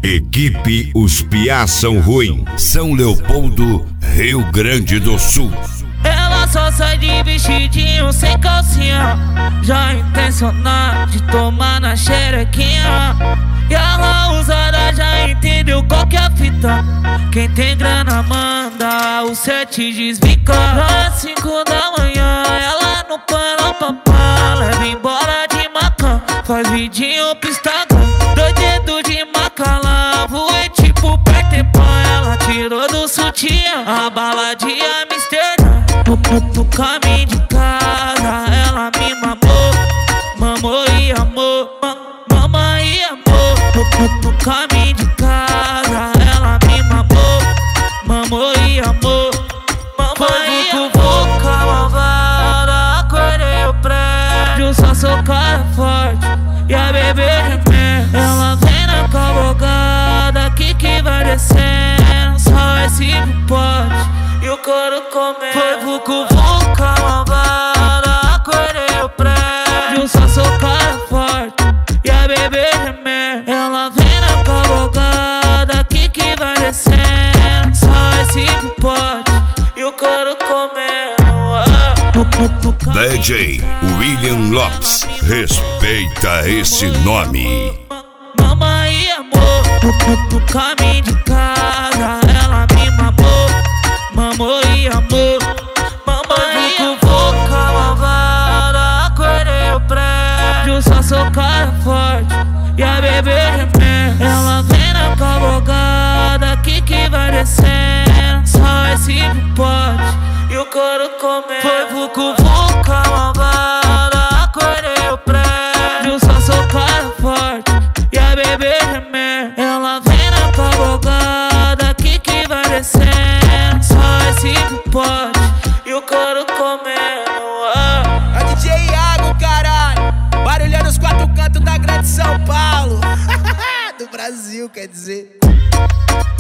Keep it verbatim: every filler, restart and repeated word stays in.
Equipe Os Piá São Ruim, São Leopoldo, Rio Grande do Sul. Ela só sai de vestidinho sem calcinha, já intencionada de tomar na xerequinha. E a usada já entendeu qual que é a fita. Quem tem grana manda, o sete desbica. Às cinco da manhã ela não para o papá, leva embora de maca, faz vidinho pro Instagram. Dois dedos de maca lá, voei tipo Peter Pan. Ela tirou do sutiã a bala de Amsterdã. No, no, no caminho de casa ela me mamou, mamou e amou, ma, mama e amor. No, no, no caminho de casa ela me mamou, mamou e amor, mama e amor. Boca malvada, acordei o prédio, só sou cara forte e a bebê gemendo. Ela vem na cavalgada, que que vai descendo, só esse pote e o couro comendo. Foi vucu vuca malvada, acordei o prédio, só sou cara forte e a bebê gemendo. Ela vem na cavalgada, que que vai descendo, só esse pote e o couro comendo. D J William Lopes, respeita esse nome. Mama e amor, no, no, no caminho de casa ela me mamou, mamou e amor, mamãe e amor. Boca malvada, acordei o prédio, só sou cara forte e a bebê gemendo. Ela vem na cavalgada, que que vai descendo, só esse pote e o couro comendo. Foi vucu vuca malvada, acordei o prédio, só sou cara forte e a bebê gemendo. Ela vem na cavalgada, que que vai descendo, só esse pote e o couro comendo. É o D J Iago, caralho, barulhando os quatro cantos da grande São Paulo. Do Brasil, quer dizer.